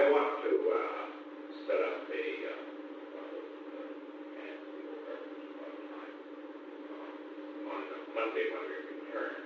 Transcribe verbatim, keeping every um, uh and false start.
want to, uh, set up a, uh, uh, and the old records one time, um, on the Monday when we return,